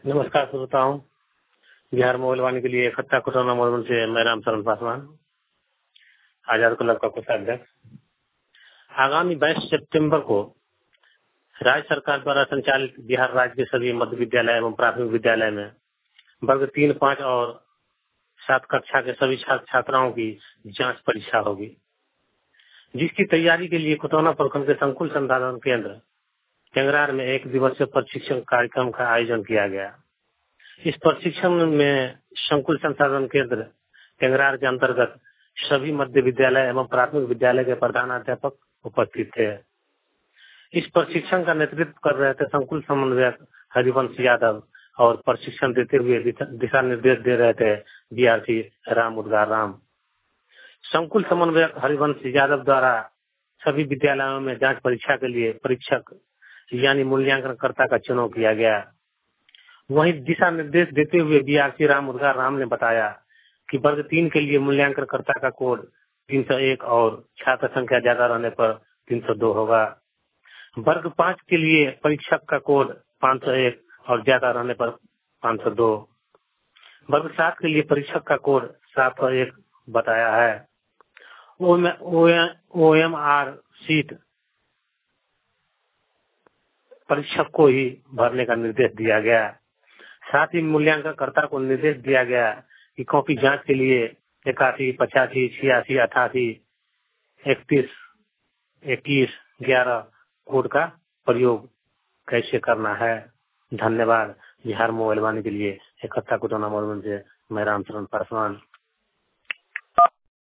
नमस्कार श्रोताओं। बिहार मोबाइल वाणी के लिए इकट्ठा कोरोना मोबाइल से मैं रामचरण पासवान, आजाद क्लब का कोषाध्यक्ष। आगामी 22 सितंबर को राज्य सरकार द्वारा संचालित बिहार राज्य के सभी मध्य विद्यालय एवं प्राथमिक विद्यालय में वर्ग 3, 5 और 7 कक्षा के सभी छात्र छात्राओं की जांच परीक्षा होगी, जिसकी तैयारी के लिए खुटौना प्रखंड के संकुल संसाधन केंद्र टेंगरार में 1 दिवसीय प्रशिक्षण कार्यक्रम का आयोजन किया गया। इस प्रशिक्षण में संकुल संसाधन केंद्र टेंगरार के अंतर्गत सभी मध्य विद्यालय एवं प्राथमिक विद्यालय के प्रधानाध्यापक उपस्थित थे। इस प्रशिक्षण का नेतृत्व कर रहे थे संकुल समन्वयक हरिवंश यादव और प्रशिक्षण देते हुए दिशा निर्देश दे रहे थे बीआरसी राम उद्गार राम। संकुल समन्वयक हरिवंश यादव द्वारा सभी विद्यालयों में जांच परीक्षा के लिए परीक्षक यानी मूल्यांकनकर्ता का चुनाव किया गया। वहीं दिशा निर्देश देते हुए बीआरसी राम उद्गार राम ने बताया कि वर्ग 3 के लिए मूल्यांकनकर्ता का कोड 301 और छात्र संख्या ज्यादा रहने पर 302 होगा। वर्ग 5 के लिए परीक्षक का कोड 501 और ज्यादा रहने पर 502। वर्ग 7 के लिए परीक्षक का कोड 701 बताया है। OMR सीट परीक्षक को ही भरने का निर्देश दिया गया। साथ ही मूल्यांकनकर्ता को निर्देश दिया गया कि कॉपी जांच के लिए 81, 85, 86, 88, 31, 21, 11 कोड का प्रयोग कैसे करना है। धन्यवाद। बिहार मोबाइल वाणी के लिए इकट्ठा कोरोना मोबाइल से मैं रामचरण पासवान।